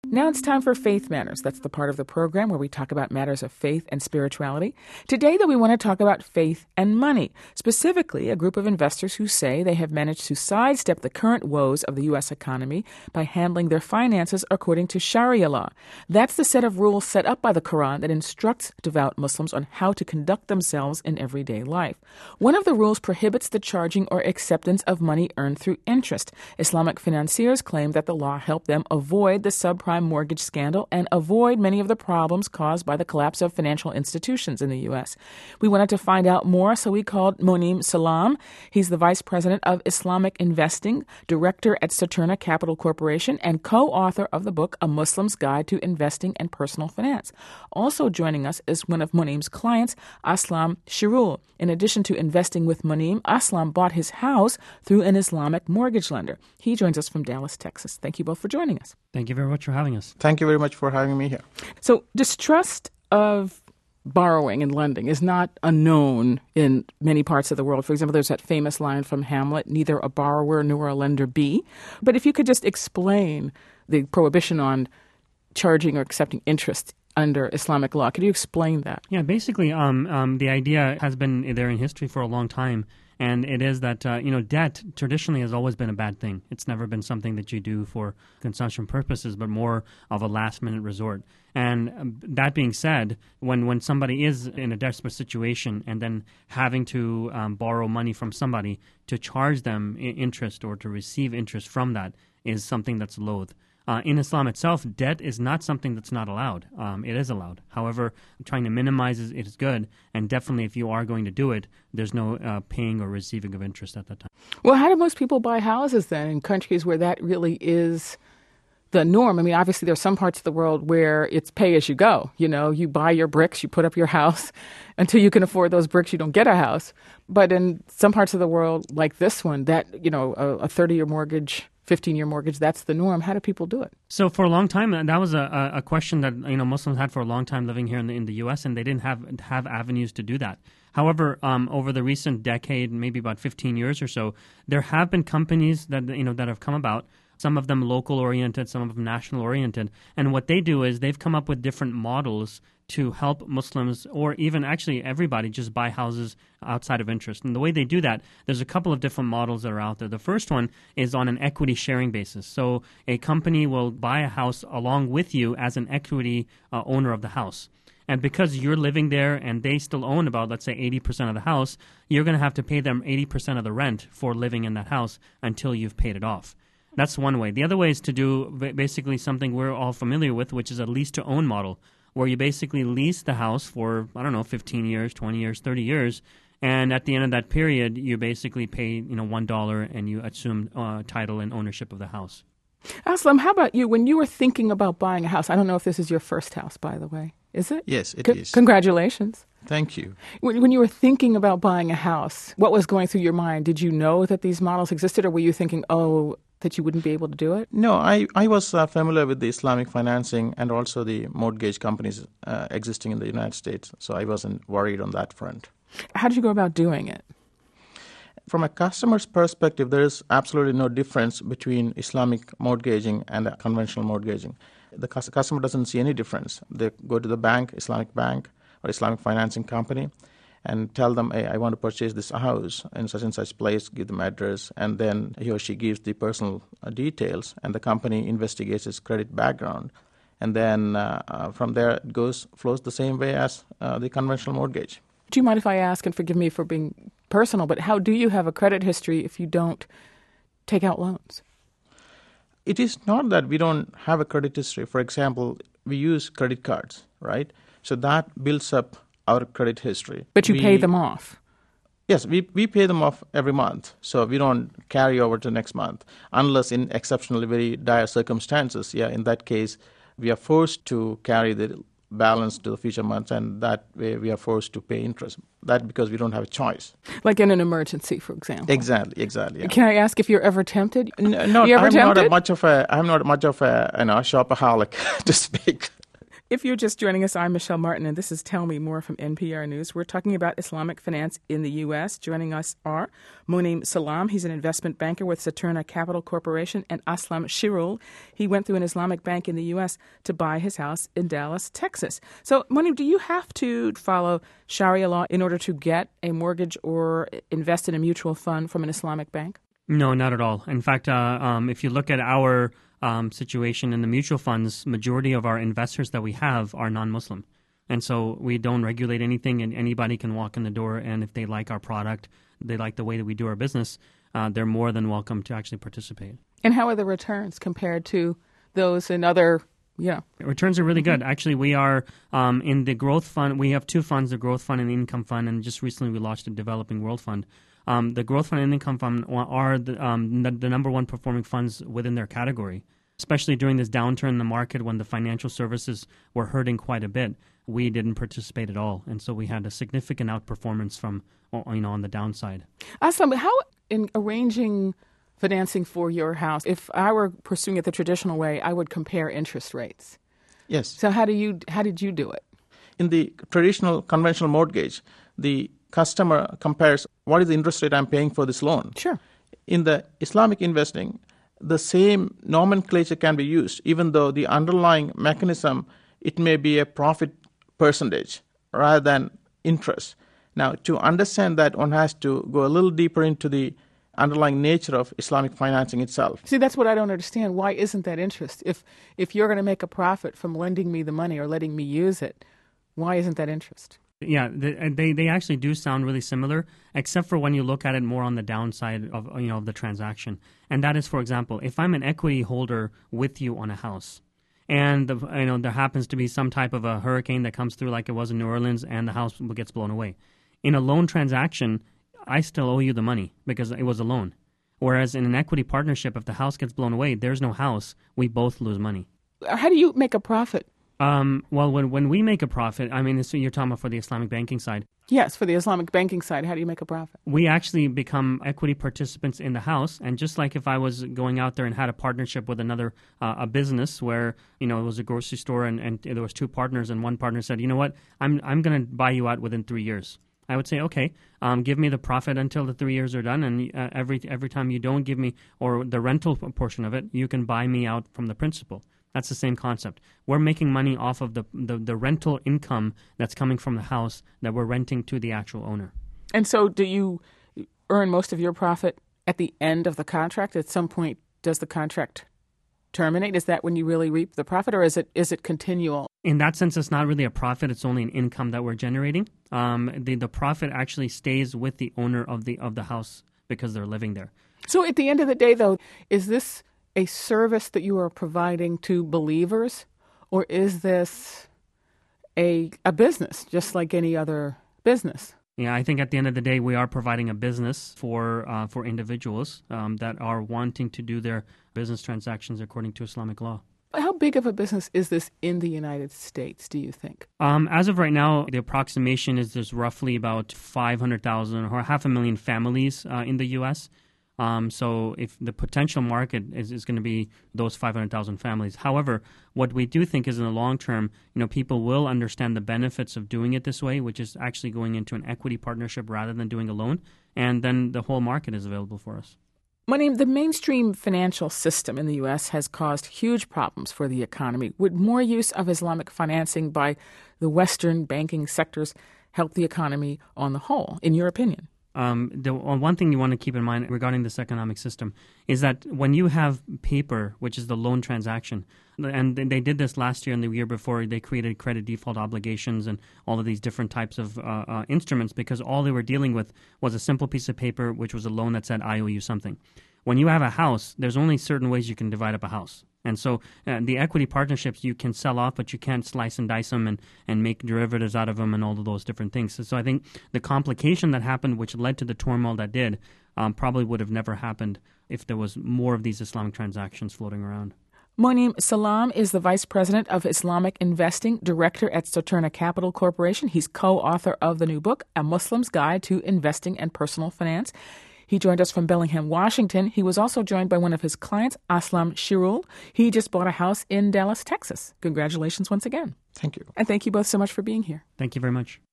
Now it's time for Faith Matters. That's the part of the program where we talk about matters of faith and spirituality. Today, though, we want to talk about faith and money, specifically a group of investors who say they have managed to sidestep the current woes of the U.S. economy by handling their finances according to Sharia law. That's the set of rules set up by the Quran that instructs devout Muslims on how to conduct themselves in everyday life. One of the rules prohibits the charging or acceptance of money earned through interest. Islamic financiers claim that the law helped them avoid the subprime mortgage scandal and avoid many of the problems caused by the collapse of financial institutions in the U.S. We wanted to find out more, so we called Moneem Salam. He's the Vice President of Islamic Investing, Director at Saturna Capital Corporation, and co-author of the book A Muslim's Guide to Investing and Personal Finance. Also joining us is one of Moneem's clients, Aslam Shirul. In addition to investing with Moneem, Aslam bought his house through an Islamic mortgage lender. He joins us from Dallas, Texas. Thank you both for joining us. Thank you very much for having us. Thank you very much for having me here. So distrust of borrowing and lending is not unknown in many parts of the world. For example, there's that famous line from Hamlet, neither a borrower nor a lender be. But if you could just explain the prohibition on charging or accepting interest under Islamic law, could you explain that? Yeah, basically, the idea has been there in history for a long time. And it is that, debt traditionally has always been a bad thing. It's never been something that you do for consumption purposes, but more of a last-minute resort. And that being said, when somebody is in a desperate situation and then having to borrow money from somebody to charge them interest or to receive interest from that is something that's loathed. In Islam itself, debt is not something that's not allowed. It is allowed. However, trying to minimize it is good, and definitely if you are going to do it, there's no paying or receiving of interest at that time. Well, how do most people buy houses then in countries where that really is the norm? I mean, obviously there's some parts of the world where it's pay as you go. You know, you buy your bricks, you put up your house. Until you can afford those bricks, you don't get a house. But in some parts of the world like this one, that, a 30-year mortgage, 15-year mortgage, that's the norm. How do people do it? So for a long time, that was a question that Muslims had for a long time living here in the U.S., and they didn't have avenues to do that. However, over the recent decade, maybe about 15 years or so, there have been companies that that have come about. Some of them local-oriented, some of them national-oriented. And what they do is they've come up with different models to help Muslims, or even actually everybody, just buy houses outside of interest. And the way they do that, there's a couple of different models that are out there. The first one is on an equity sharing basis. So a company will buy a house along with you as an equity owner of the house. And because you're living there and they still own about, let's say, 80% of the house, you're going to have to pay them 80% of the rent for living in that house until you've paid it off. That's one way. The other way is to do basically something we're all familiar with, which is a lease-to-own model, where you basically lease the house for, 15 years, 20 years, 30 years, and at the end of that period, you basically pay, $1 and you assume title and ownership of the house. Aslam, how about you? When you were thinking about buying a house, I don't know if this is your first house, by the way. Is it? Yes, it is. Congratulations. Thank you. When you were thinking about buying a house, what was going through your mind? Did you know that these models existed, or were you thinking, that you wouldn't be able to do it? No, I was familiar with the Islamic financing and also the mortgage companies existing in the United States, so I wasn't worried on that front. How did you go about doing it? From a customer's perspective, there is absolutely no difference between Islamic mortgaging and conventional mortgaging. The customer doesn't see any difference. They go to the bank, Islamic bank or Islamic financing company, and tell them, hey, I want to purchase this house in such and such place, give them address, and then he or she gives the personal details, and the company investigates his credit background. And then from there, it flows the same way as the conventional mortgage. Do you mind if I ask, and forgive me for being personal, but how do you have a credit history if you don't take out loans? It is not that we don't have a credit history. For example, we use credit cards, right? So that builds up our credit history. But you pay them off? Yes, we pay them off every month. So we don't carry over to next month unless in exceptionally very dire circumstances. Yeah, in that case, we are forced to carry the balance to the future months, and that way we are forced to pay interest. That because we don't have a choice. Like in an emergency, for example. Exactly. Yeah. Can I ask if you're ever tempted? No, you ever I'm tempted? not much of a shopaholic, to speak. If you're just joining us, I'm Michelle Martin, and this is Tell Me More from NPR News. We're talking about Islamic finance in the U.S. Joining us are Munim Salam. He's an investment banker with Saturna Capital Corporation, and Aslam Shirul. He went through an Islamic bank in the U.S. to buy his house in Dallas, Texas. So, Munim, do you have to follow Sharia law in order to get a mortgage or invest in a mutual fund from an Islamic bank? No, not at all. In fact, if you look at our situation in the mutual funds, majority of our investors that we have are non-Muslim. And so we don't regulate anything, and anybody can walk in the door, and if they like our product, they like the way that we do our business, they're more than welcome to actually participate. And how are the returns compared to those in other, Returns are really good. Actually, we are in the growth fund. We have two funds, the growth fund and the income fund, and just recently we launched a developing world fund. The growth fund and income fund are the number one performing funds within their category, especially during this downturn in the market when the financial services were hurting quite a bit. We didn't participate at all, and so we had a significant outperformance from, on the downside. Aslam, how in arranging financing for your house, if I were pursuing it the traditional way, I would compare interest rates. Yes. So how did you do it? In the traditional conventional mortgage, the customer compares what is the interest rate I'm paying for this loan. Sure. In the Islamic investing, the same nomenclature can be used, even though the underlying mechanism, it may be a profit percentage rather than interest. Now, to understand that, one has to go a little deeper into the underlying nature of Islamic financing itself. See, that's what I don't understand. Why isn't that interest? If you're going to make a profit from lending me the money or letting me use it, why isn't that interest? Yeah, they actually do sound really similar, except for when you look at it more on the downside of the transaction. And that is, for example, if I'm an equity holder with you on a house, and there happens to be some type of a hurricane that comes through, like it was in New Orleans, and the house gets blown away. In a loan transaction, I still owe you the money because it was a loan. Whereas in an equity partnership, if the house gets blown away, there's no house. We both lose money. How do you make a profit? Well, when we make a profit, so you're talking about for the Islamic banking side. Yes, for the Islamic banking side, how do you make a profit? We actually become equity participants in the house, and just like if I was going out there and had a partnership with another a business where it was a grocery store and there was two partners, and one partner said, you know what, I'm going to buy you out within 3 years. I would say, okay, give me the profit until the 3 years are done, and every time you don't give me, or the rental portion of it, you can buy me out from the principal. That's the same concept. We're making money off of the rental income that's coming from the house that we're renting to the actual owner. And so do you earn most of your profit at the end of the contract? At some point, does the contract terminate? Is that when you really reap the profit, or is it continual? In that sense, it's not really a profit. It's only an income that we're generating. The profit actually stays with the owner of the house because they're living there. So at the end of the day, though, is this a service that you are providing to believers, or is this a business, just like any other business? Yeah, I think at the end of the day, we are providing a business for individuals that are wanting to do their business transactions according to Islamic law. How big of a business is this in the United States, do you think? As of right now, the approximation is there's roughly about 500,000 or 500,000 families in the U.S., so if the potential market is going to be those 500,000 families. However, what we do think is in the long term, people will understand the benefits of doing it this way, which is actually going into an equity partnership rather than doing a loan, and then the whole market is available for us. Munim, the mainstream financial system in the U.S. has caused huge problems for the economy. Would more use of Islamic financing by the Western banking sectors help the economy on the whole, in your opinion? The one thing you want to keep in mind regarding this economic system is that when you have paper, which is the loan transaction, and they did this last year and the year before, they created credit default obligations and all of these different types of instruments because all they were dealing with was a simple piece of paper, which was a loan that said, I owe you something. When you have a house, there's only certain ways you can divide up a house. And so the equity partnerships you can sell off, but you can't slice and dice them and make derivatives out of them and all of those different things. So I think the complication that happened, which led to the turmoil that did, probably would have never happened if there was more of these Islamic transactions floating around. Munim Salam is the Vice President of Islamic Investing, Director at Saturna Capital Corporation. He's co-author of the new book, A Muslim's Guide to Investing and Personal Finance. He joined us from Bellingham, Washington. He was also joined by one of his clients, Aslam Shirul. He just bought a house in Dallas, Texas. Congratulations once again. Thank you. And thank you both so much for being here. Thank you very much.